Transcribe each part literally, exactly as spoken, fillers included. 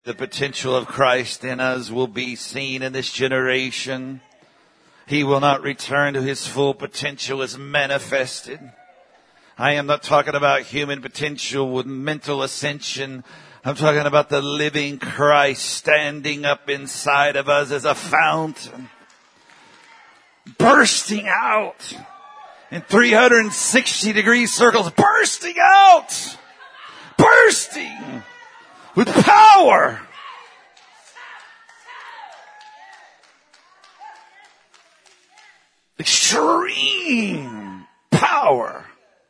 The potential of Christ in us will be seen in this generation. He will not return to his full potential as manifested. I am not talking about human potential with mental ascension. I'm talking about the living Christ standing up inside of us as a fountain, bursting out in three hundred sixty degree circles, bursting out, bursting with power. Extreme power.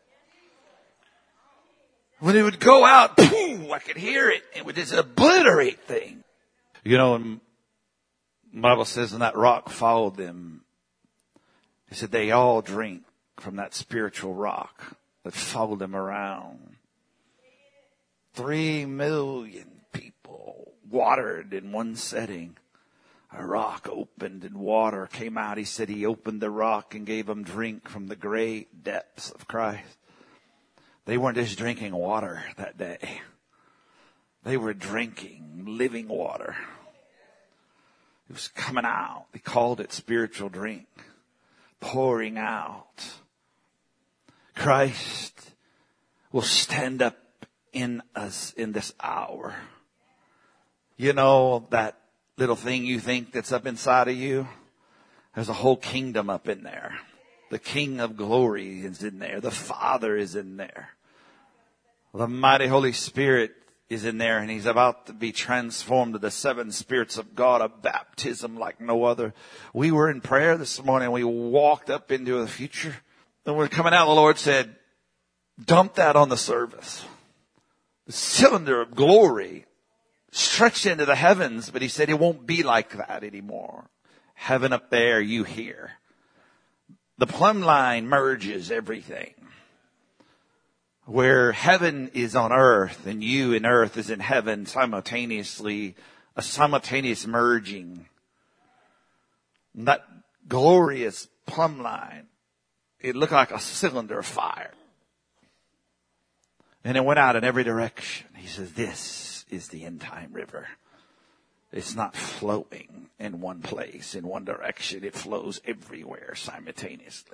When it would go out, boom, I could hear it. It would just obliterate things. You know, the Bible says, and that rock followed them. He said they all drink from that spiritual rock that followed them around. Three million people watered in one setting. A rock opened and water came out. He said he opened the rock and gave them drink from the great depths of Christ. They weren't just drinking water that day. They were drinking living water. It was coming out. They called it spiritual drink. Pouring out. Christ will stand up in us in this hour. You know that little thing you think that's up inside of you? There's a whole kingdom up in there. The King of Glory is in there. The Father is in there. The mighty Holy Spirit is in there, and he's about to be transformed to the seven spirits of God, a baptism like no other. We were in prayer this morning. We walked up into the future. And we're coming out. The Lord said, dump that on the service. The cylinder of glory stretched into the heavens, but he said it won't be like that anymore. Heaven up there, you here. The plumb line merges everything. Where heaven is on earth and you in earth is in heaven simultaneously, a simultaneous merging. And that glorious plumb line, it looked like a cylinder of fire. And it went out in every direction. He says, this is the end time river. It's not flowing in one place, in one direction. It flows everywhere simultaneously.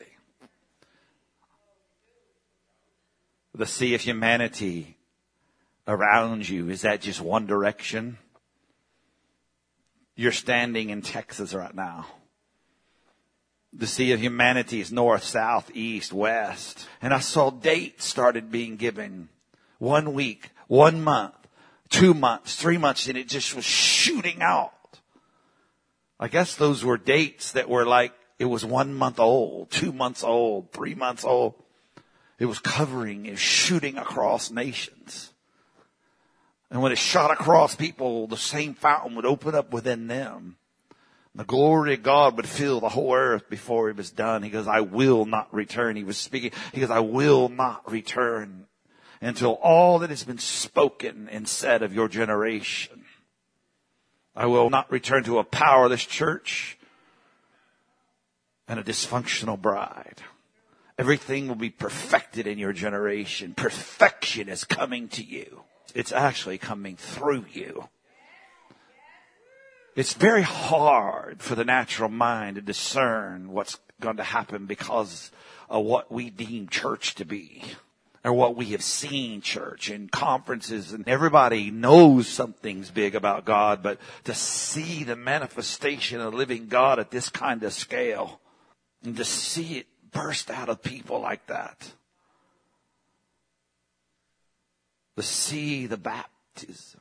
The sea of humanity around you, is that just one direction? You're standing in Texas right now. The sea of humanity is north, south, east, west. And I saw dates started being given. One week, one month, two months, three months, and it just was shooting out. I guess those were dates that were like, it was one month old, two months old, three months old. It was covering, it was shooting across nations. And when it shot across people, the same fountain would open up within them. The glory of God would fill the whole earth before it was done. He goes, I will not return. He was speaking. He goes, I will not return until all that has been spoken and said of your generation. I will not return to a powerless church and a dysfunctional bride. Everything will be perfected in your generation. Perfection is coming to you. It's actually coming through you. It's very hard for the natural mind to discern what's going to happen because of what we deem church to be, or what we have seen church in conferences, and everybody knows something's big about God, but to see the manifestation of the living God at this kind of scale, and to see it burst out of people like that, to see the baptism,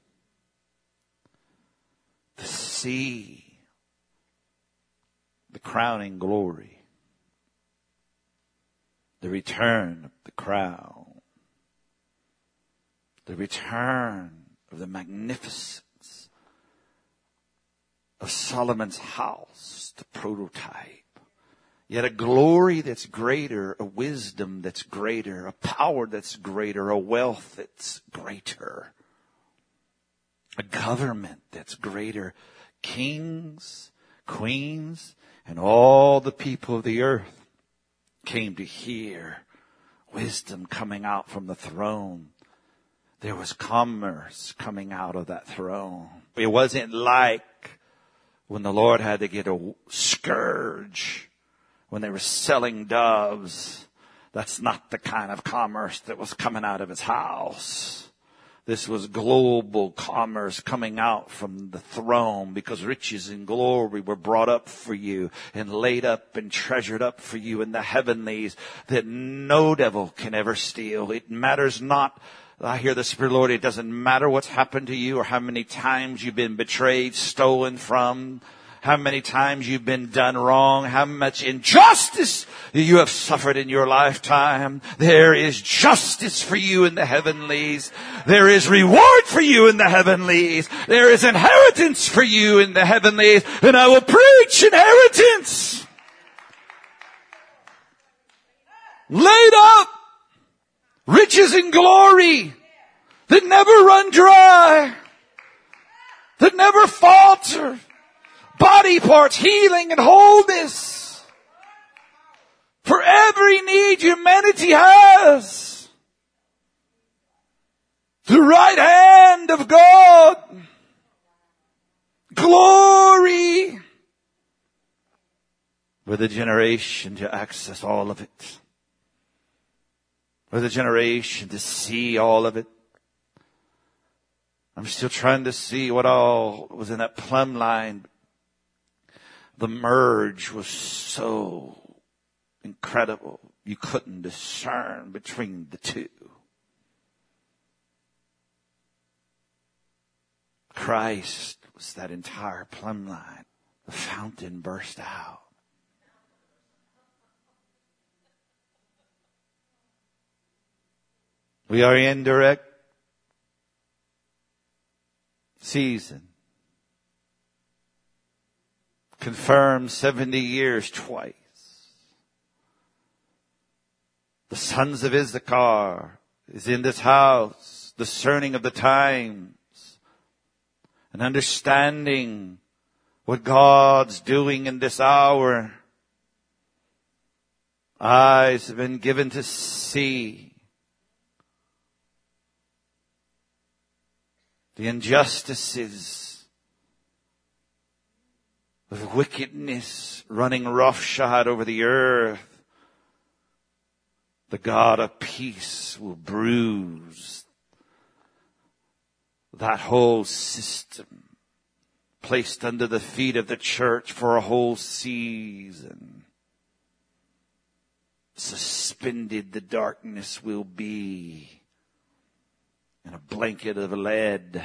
to see the crowning glory, the return of the crown, the return of the magnificence of Solomon's house, the prototype. Yet a glory that's greater, a wisdom that's greater, a power that's greater, a wealth that's greater, a government that's greater, kings, queens, and all the people of the earth came to hear wisdom coming out from the throne. There was commerce coming out of that throne. It wasn't like when the Lord had to get a scourge when they were selling doves. That's not the kind of commerce that was coming out of his house. This was global commerce coming out from the throne, because riches and glory were brought up for you and laid up and treasured up for you in the heavenlies that no devil can ever steal. It matters not. I hear the Spirit of the Lord. It doesn't matter what's happened to you or how many times you've been betrayed, stolen from, how many times you've been done wrong, how much injustice you have suffered in your lifetime. There is justice for you in the heavenlies. There is reward for you in the heavenlies. There is inheritance for you in the heavenlies. And I will preach inheritance. Laid up. Riches and glory that never run dry. That never falter. Body parts, healing and wholeness. For every need humanity has. The right hand of God. Glory. We're the generation to access all of it. We're the generation to see all of it. I'm still trying to see what all was in that plumb line. The merge was so incredible. You couldn't discern between the two. Christ was that entire plumb line. The fountain burst out. We are in direct season. Confirmed seventy years twice. The sons of Issachar is in this house, discerning of the times and understanding what God's doing in this hour. Eyes have been given to see the injustices of wickedness running roughshod over the earth. The God of peace will bruise that whole system placed under the feet of the church for a whole season. Suspended the darkness will be in a blanket of lead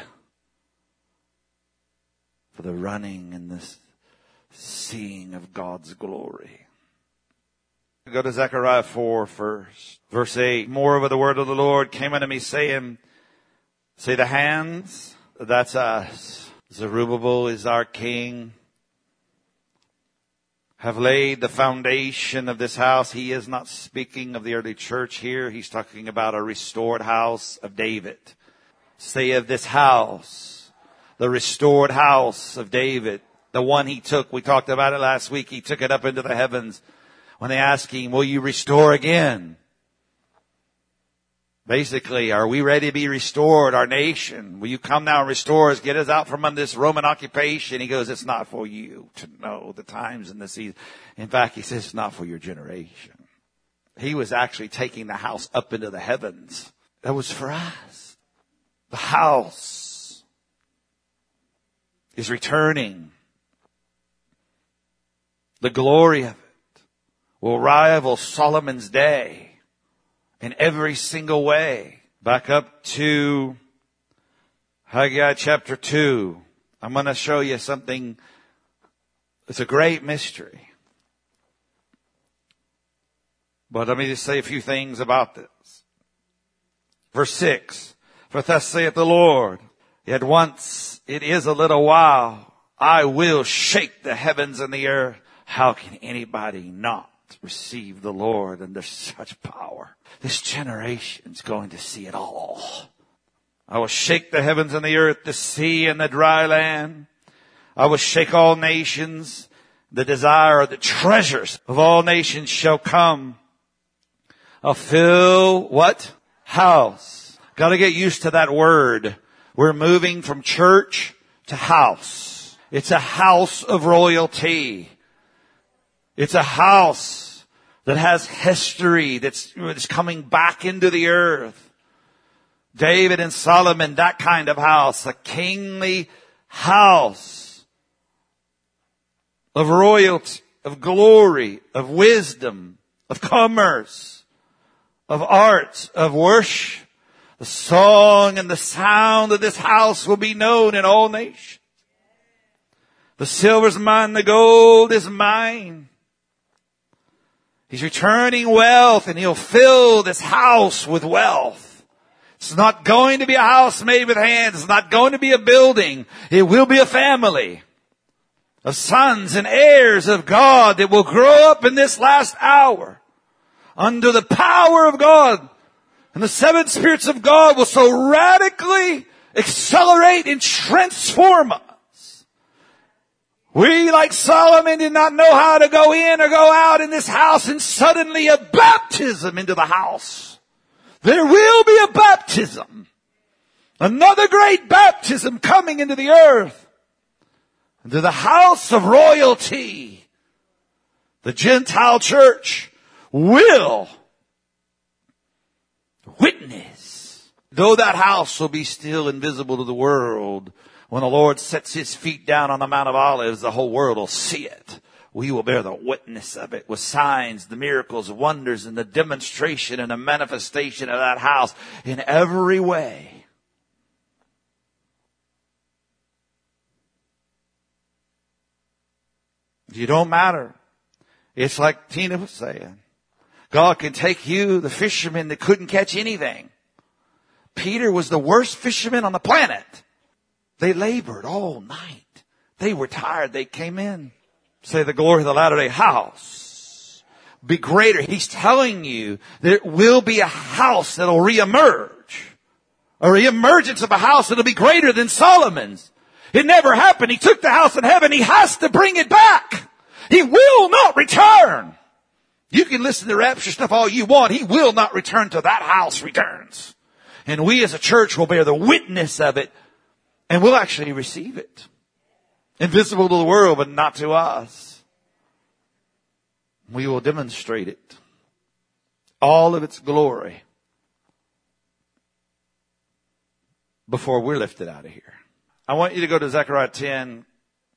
for the running and the seeing of God's glory. Go to Zechariah four first. Verse eight. Moreover, the word of the Lord came unto me, saying, say the hands, that's us. Zerubbabel is our king. Have laid the foundation of this house. He is not speaking of the early church here. He's talking about a restored house of David. Say of this house, the restored house of David, the one he took. We talked about it last week. He took it up into the heavens. When they ask him, will you restore again? Basically, are we ready to be restored, our nation? Will you come now and restore us, get us out from under this Roman occupation? He goes, it's not for you to know the times and the seasons. In fact, he says it's not for your generation. He was actually taking the house up into the heavens. That was for us. The house is returning. The glory of it will rival Solomon's day. In every single way. Back up to Haggai chapter two. I'm going to show you something. It's a great mystery. But let me just say a few things about this. Verse six. For thus saith the Lord, yet once it is a little while, I will shake the heavens and the earth. How can anybody not receive the Lord under such power? This generation's going to see it all. I will shake the heavens and the earth, the sea and the dry land. I will shake all nations. The desire, the treasures of all nations shall come. I'll fill what? House. Got to get used to that word. We're moving from church to house. It's a house of royalty. It's a house that has history that's, that's coming back into the earth. David and Solomon, that kind of house, a kingly house of royalty, of glory, of wisdom, of commerce, of arts, of worship. The song and the sound of this house will be known in all nations. The silver's mine, the gold is mine. He's returning wealth and he'll fill this house with wealth. It's not going to be a house made with hands. It's not going to be a building. It will be a family of sons and heirs of God that will grow up in this last hour under the power of God. And the seven spirits of God will so radically accelerate and transform us. We, like Solomon, did not know how to go in or go out in this house, and suddenly a baptism into the house. There will be a baptism. Another great baptism coming into the earth. Into the house of royalty. The Gentile church will witness. Though that house will be still invisible to the world, when the Lord sets his feet down on the Mount of Olives, the whole world will see it. We will bear the witness of it with signs, the miracles, wonders, and the demonstration and the manifestation of that house in every way. You don't matter. It's like Tina was saying. God can take you, the fisherman that couldn't catch anything. Peter was the worst fisherman on the planet. They labored all night. They were tired. They came in. Say the glory of the latter-day house be greater. He's telling you there will be a house that'll reemerge. A reemergence of a house that'll be greater than Solomon's. It never happened. He took the house in heaven. He has to bring it back. He will not return. You can listen to rapture stuff all you want. He will not return till that house returns. And we as a church will bear the witness of it. And we'll actually receive it. Invisible to the world, but not to us. We will demonstrate it. All of its glory. Before we're lifted out of here. I want you to go to Zechariah ten.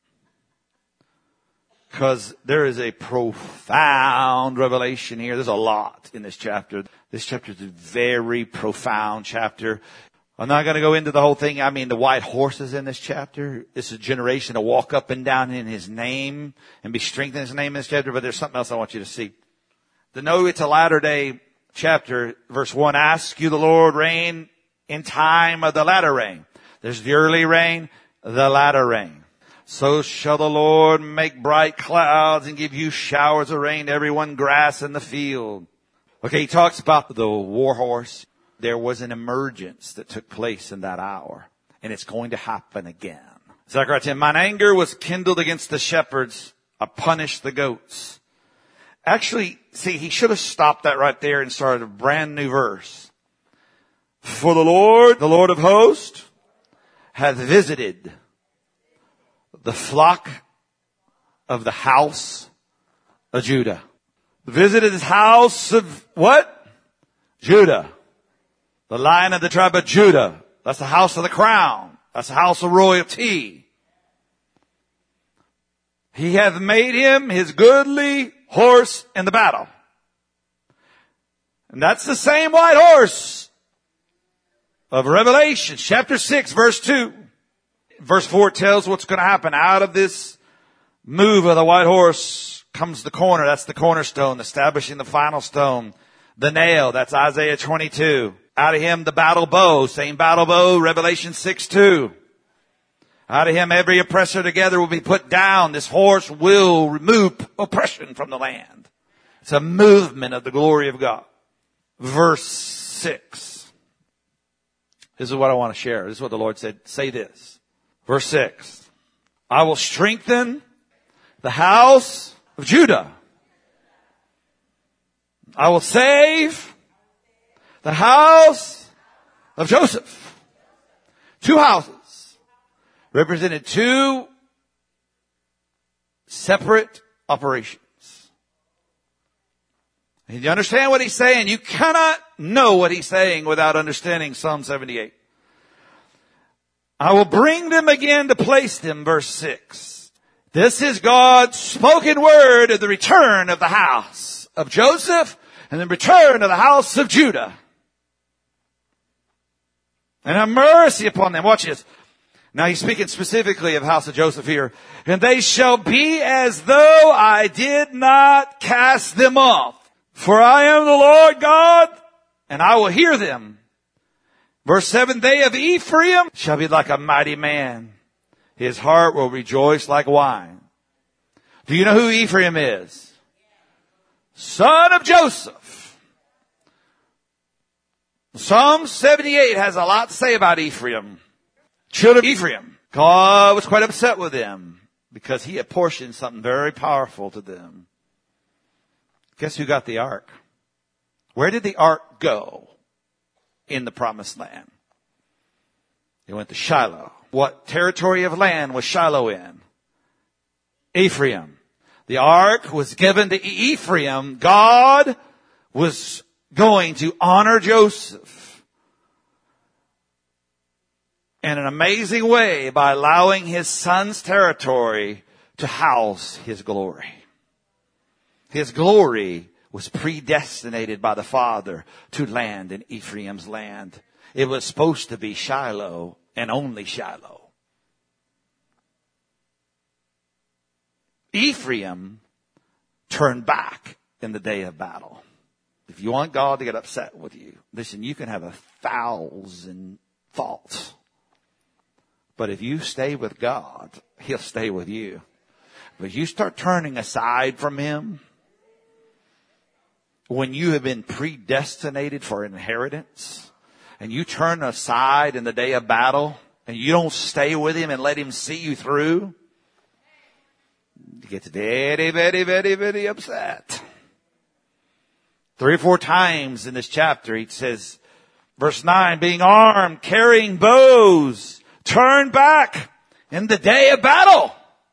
Because there is a profound revelation here. There's a lot in this chapter. This chapter is a very profound chapter. I'm not going to go into the whole thing. I mean, the white horses in this chapter. This is a generation to walk up and down in his name and be strengthened in his name in this chapter. But there's something else I want you to see. To know it's a latter day chapter. Verse one, ask you the Lord rain in time of the latter rain. There's the early rain, the latter rain. So shall the Lord make bright clouds and give you showers of rain to everyone grass in the field. Okay, he talks about the war horse. There was an emergence that took place in that hour. And it's going to happen again. Zechariah ten, mine anger was kindled against the shepherds. I punished the goats. Actually, see, he should have stopped that right there and started a brand new verse. For the Lord, the Lord of hosts, hath visited the flock of the house of Judah. Visited his house of what? Judah. The Lion of the tribe of Judah. That's the house of the crown. That's the house of royalty. He hath made him his goodly horse in the battle. And that's the same white horse of Revelation, chapter six, verse two. Verse four tells what's going to happen. Out of this move of the white horse comes the corner. That's the cornerstone, establishing the final stone. The nail, that's Isaiah twenty-two. Out of him the battle bow, same battle bow, Revelation six two. Out of him every oppressor together will be put down. This horse will remove oppression from the land. It's a movement of the glory of God. Verse six. This is what I want to share. This is what the Lord said. Say this. Verse six, I will strengthen the house of Judah. I will save the house of Joseph. Two houses represented two separate operations. And you understand what he's saying? You cannot know what he's saying without understanding Psalm seventy-eight. I will bring them again to place them, verse six. This is God's spoken word of the return of the house of Joseph and the return of the house of Judah. And have mercy upon them. Watch this. Now he's speaking specifically of house of Joseph here. And they shall be as though I did not cast them off. For I am the Lord God, and I will hear them. Verse seven, they of Ephraim shall be like a mighty man. His heart will rejoice like wine. Do you know who Ephraim is? Son of Joseph. Psalm seventy-eight has a lot to say about Ephraim. Children of Ephraim. God was quite upset with them because he apportioned something very powerful to them. Guess who got the ark? Where did the ark go in the promised land? It went to Shiloh. What territory of land was Shiloh in? Ephraim. The ark was given to Ephraim. God was going to honor Joseph in an amazing way by allowing his son's territory to house his glory. His glory was predestinated by the Father to land in Ephraim's land. It was supposed to be Shiloh and only Shiloh. Ephraim turned back in the day of battle. If you want God to get upset with you, listen, you can have a thousand faults. But if you stay with God, he'll stay with you. But you start turning aside from him, when you have been predestinated for inheritance, and you turn aside in the day of battle, and you don't stay with him and let him see you through, he gets very, very, very, very upset. Three or four times in this chapter, he says, verse nine, being armed, carrying bows, turn back in the day of battle.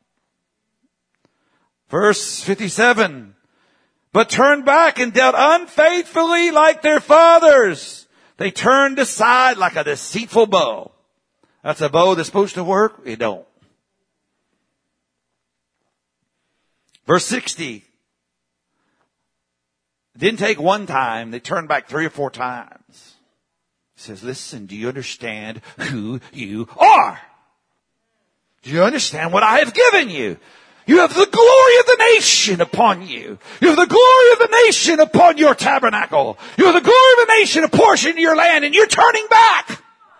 Verse fifty-seven, but turned back and dealt unfaithfully like their fathers. They turned aside like a deceitful bow. That's a bow that's supposed to work. It don't. Verse sixty. It didn't take one time. They turned back three or four times. He says, listen, do you understand who you are? Do you understand what I have given you? You have the glory of the nation upon you. You have the glory of the nation upon your tabernacle. You have the glory of the nation apportioned to your land, and you're turning back.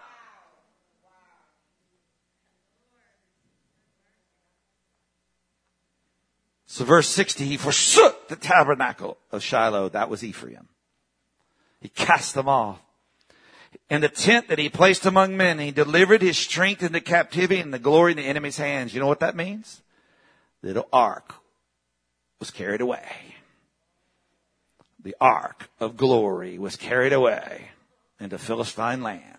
So verse sixty, he forsook the tabernacle of Shiloh. That was Ephraim. He cast them off. And the tent that he placed among men, he delivered his strength into captivity and the glory in the enemy's hands. You know what that means? The ark was carried away. The ark of glory was carried away into Philistine land,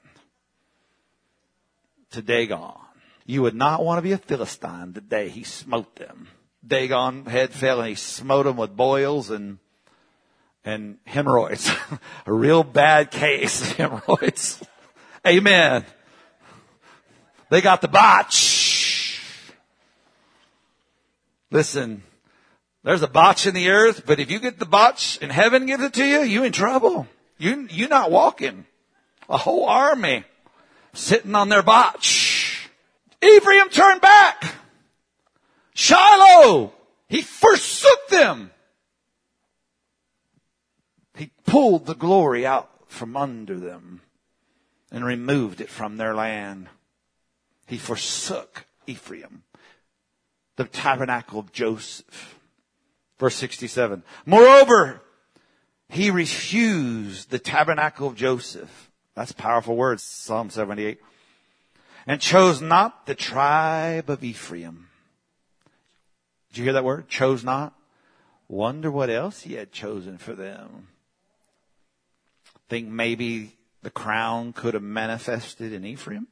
to Dagon. You would not want to be a Philistine the day he smote them. Dagon head fell and he smote them with boils and and hemorrhoids. A real bad case of hemorrhoids. Amen. They got the botch. Listen, there's a botch in the earth, but if you get the botch and heaven gives it to you, you in trouble. You, you're not walking. A whole army sitting on their botch. Ephraim turned back. Shiloh, he forsook them. He pulled the glory out from under them and removed it from their land. He forsook Ephraim, the tabernacle of Joseph. Verse sixty-seven. Moreover, he refused the tabernacle of Joseph. That's powerful words, Psalm seventy-eight. And chose not the tribe of Ephraim. Did you hear that word? Chose not? Wonder what else he had chosen for them. Think maybe the crown could have manifested in Ephraim.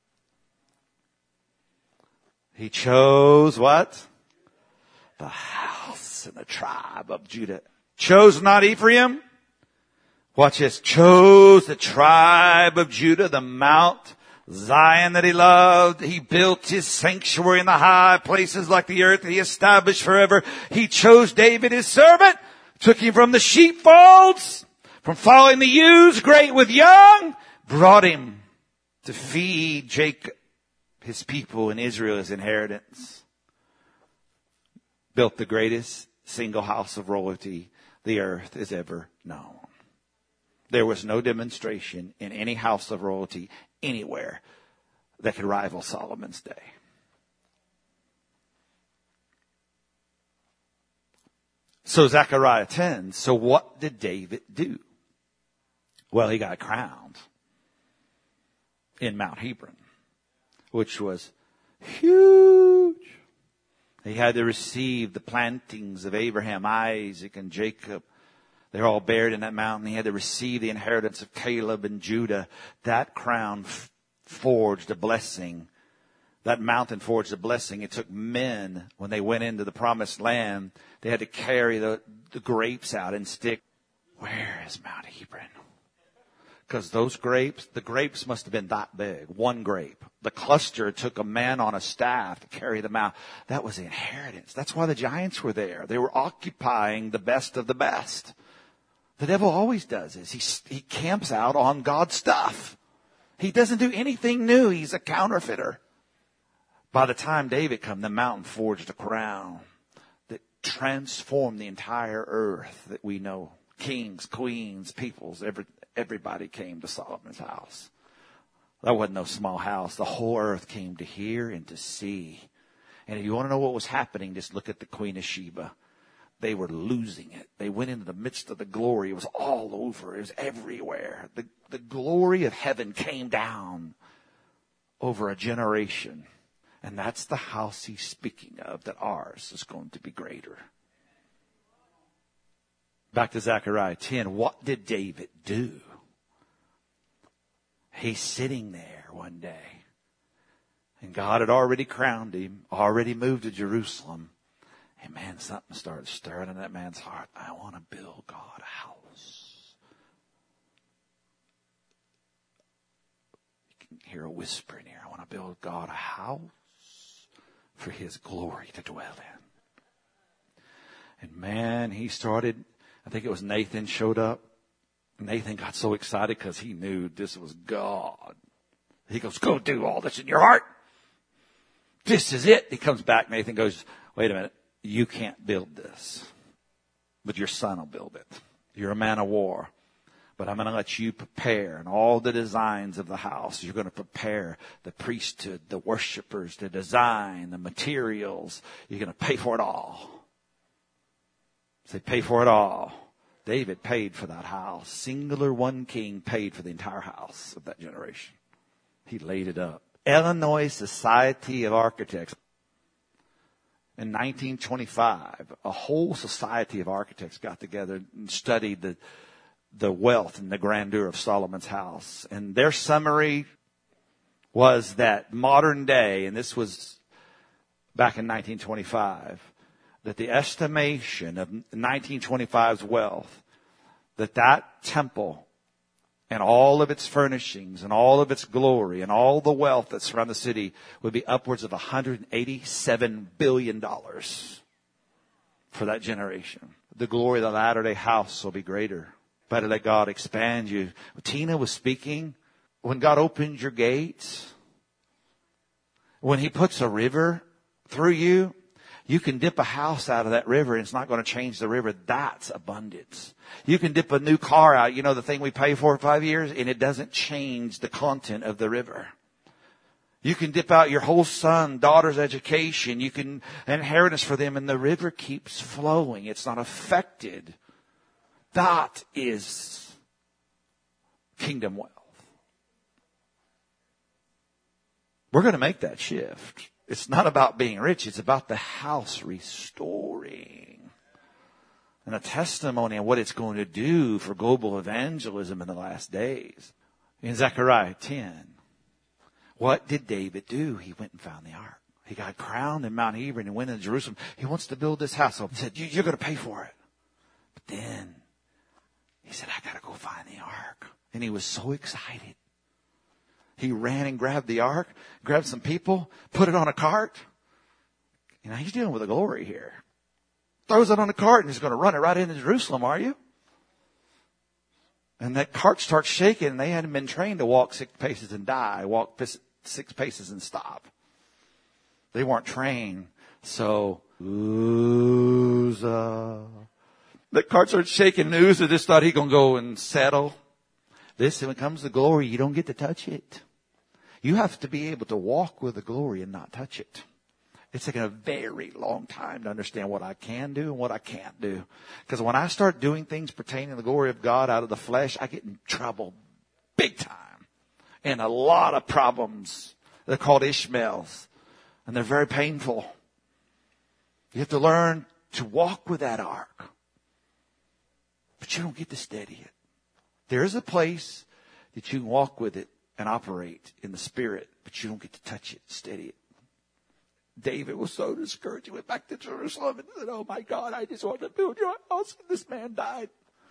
He chose what? The house and the tribe of Judah. Chose not Ephraim. Watch this. Chose the tribe of Judah, the Mount Zion that he loved. He built his sanctuary in the high places like the earth he established forever. He chose David his servant, took him from the sheepfolds, from following the ewes, great with young, brought him to feed Jacob, his people, and Israel his inheritance. Built the greatest single house of royalty the earth has ever known. There was no demonstration in any house of royalty anywhere that could rival Solomon's day. So Zechariah ten. So what did David do? Well, he got crowned in Mount Hebron, which was huge. He had to receive the plantings of Abraham, Isaac, and Jacob. They're all buried in that mountain. He had to receive the inheritance of Caleb and Judah. That crown f- forged a blessing. That mountain forged a blessing. It took men, when they went into the promised land, they had to carry the, the grapes out and stick. Where is Mount Hebron? Because those grapes, the grapes must have been that big. One grape. The cluster took a man on a staff to carry them out. That was the inheritance. That's why the giants were there. They were occupying the best of the best. The devil always does this. He, he camps out on God's stuff. He doesn't do anything new. He's a counterfeiter. By the time David came, the mountain forged a crown that transformed the entire earth that we know. Kings, queens, peoples, every, everybody came to Solomon's house. That wasn't no small house. The whole earth came to hear and to see. And if you want to know what was happening, just look at the Queen of Sheba. They were losing it. They went into the midst of the glory. It was all over. It was everywhere. The, the glory of heaven came down over a generation. And that's the house he's speaking of, that ours is going to be greater. Back to Zechariah ten. What did David do? He's sitting there one day. And God had already crowned him, already moved to Jerusalem. And man, something started stirring in that man's heart. I want to build God a house. You can hear a whisper in here. I want to build God a house for his glory to dwell in. And man, he started, I think it was Nathan showed up. Nathan got so excited because he knew this was God. He goes, go do all this in your heart. This is it. He comes back. Nathan goes, wait a minute. You can't build this, but your son will build it. You're a man of war, but I'm going to let you prepare and all the designs of the house. You're going to prepare the priesthood, the worshipers, the design, the materials. You're going to pay for it all. Say, pay for it all. David paid for that house. Singular one king paid for the entire house of that generation. He laid it up. Illinois Society of Architects. In nineteen twenty-five, a whole society of architects got together and studied the, the wealth and the grandeur of Solomon's house. And their summary was that modern day, and this was back in nineteen twenty-five, that the estimation of nineteen twenty-five's wealth, that that temple and all of its furnishings and all of its glory and all the wealth that surround the city would be upwards of one hundred eighty-seven billion dollars for that generation. The glory of the Latter-day House will be greater. Better let God expand you. Tina was speaking. When God opens your gates, when he puts a river through you, you can dip a house out of that river and it's not going to change the river. That's abundance. You can dip a new car out, you know, the thing we pay for five years, and it doesn't change the content of the river. You can dip out your whole son, daughter's education. You can inheritance for them, and the river keeps flowing. It's not affected. That is kingdom wealth. We're going to make that shift. It's not about being rich. It's about the house restoring. And a testimony on what it's going to do for global evangelism in the last days. In Zechariah ten, what did David do? He went and found the ark. He got crowned in Mount Hebron and went into Jerusalem. He wants to build this house. He said, you're going to pay for it. But then he said, I got to go find the ark. And he was so excited. He ran and grabbed the ark, grabbed some people, put it on a cart. You know, he's dealing with the glory here. Throws it on a cart and he's going to run it right into Jerusalem, are you? And that cart starts shaking, and they hadn't been trained to walk six paces and die, walk six paces and stop. They weren't trained. So, Uzzah. The cart starts shaking, and Uzzah just thought he going to go and settle. This, when it comes to glory, you don't get to touch it. You have to be able to walk with the glory and not touch it. It's taken a very long time to understand what I can do and what I can't do. Because when I start doing things pertaining to the glory of God out of the flesh, I get in trouble big time. And a lot of problems. They're called Ishmaels. And they're very painful. You have to learn to walk with that ark. But you don't get to steady it. There is a place that you can walk with it and operate in the Spirit, but you don't get to touch it, steady it. David was so discouraged. He went back to Jerusalem and said, oh my God, I just want to build your house. And this man died.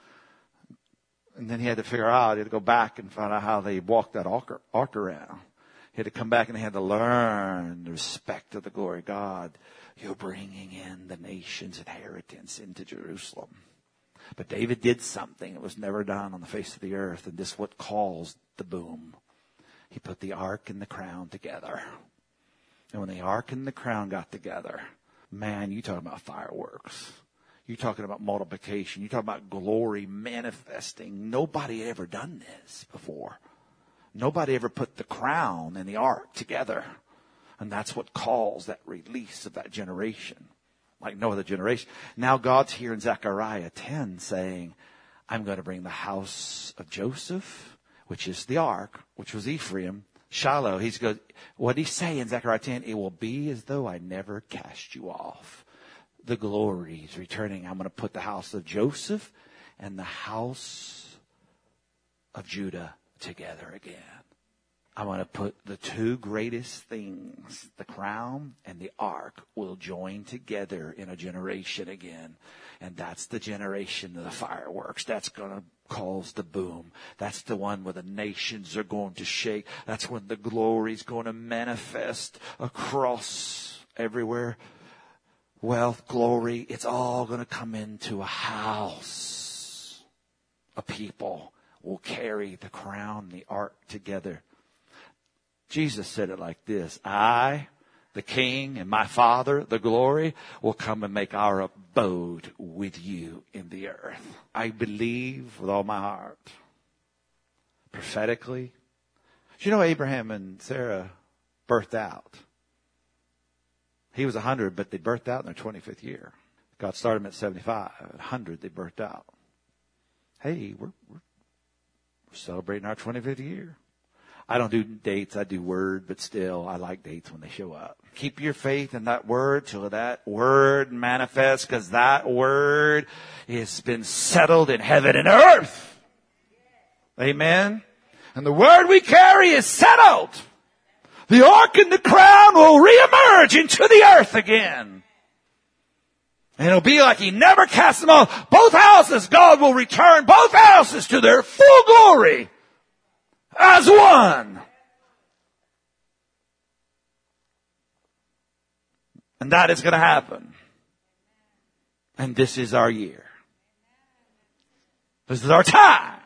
And then he had to figure out, he had to go back and find out how they walked that ark, ark around. He had to come back and he had to learn the respect of the glory of God. You're bringing in the nation's inheritance into Jerusalem. But David did something that was never done on the face of the earth. And this is what caused the boom. He put the ark and the crown together. And when the ark and the crown got together, man, you talking about fireworks. You're talking about multiplication. You're talking about glory manifesting. Nobody had ever done this before. Nobody ever put the crown and the ark together. And that's what caused that release of that generation. Like no other generation. Now God's here in Zechariah ten saying, I'm going to bring the house of Joseph, which is the ark, which was Ephraim, Shiloh. He's going, what did he say in Zechariah ten? It will be as though I never cast you off. The glory is returning. I'm going to put the house of Joseph and the house of Judah together again. I'm going to put the two greatest things, the crown and the ark, will join together in a generation again. And that's the generation of the fireworks. That's going to cause the boom. That's the one where the nations are going to shake. That's when the glory is going to manifest across everywhere. Wealth, glory, it's all going to come into a house. A people will carry the crown and the ark together. Jesus said it like this, I, the King, and my Father, the glory, will come and make our abode with you in the earth. I believe with all my heart, prophetically. Do you know Abraham and Sarah birthed out? He was one hundred, but they birthed out in their twenty-fifth year. God started them at seventy-five. At one hundred, they birthed out. Hey, we're, we're, we're celebrating our twenty-fifth year. I don't do dates, I do word, but still, I like dates when they show up. Keep your faith in that word till that word manifests, because that word has been settled in heaven and earth. Amen? And the word we carry is settled. The ark and the crown will reemerge into the earth again. And it'll be like he never cast them off. Both houses, God will return both houses to their full glory. As one. And that is going to happen. And this is our year. This is our time.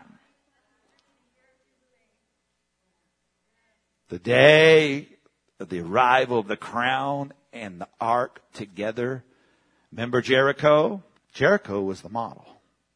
The day of the arrival of the crown and the ark together. Remember Jericho? Jericho was the model.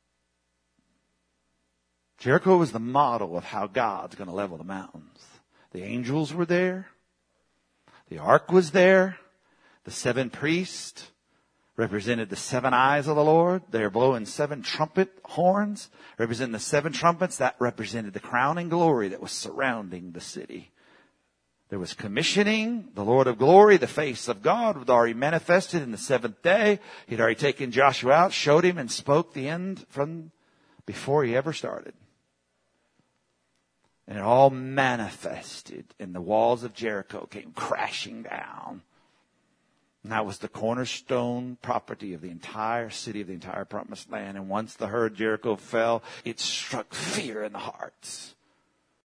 Jericho was the model of how God's going to level the mountains. The angels were there. The ark was there. The seven priests represented the seven eyes of the Lord. They were blowing seven trumpet horns, representing the seven trumpets. That represented the crown and glory that was surrounding the city. There was commissioning. The Lord of glory, the face of God, was already manifested in the seventh day. He'd already taken Joshua out, showed him, and spoke the end from before he ever started. And it all manifested, and the walls of Jericho came crashing down. And that was the cornerstone property of the entire city, of the entire promised land. And once the herd Jericho fell, it struck fear in the hearts.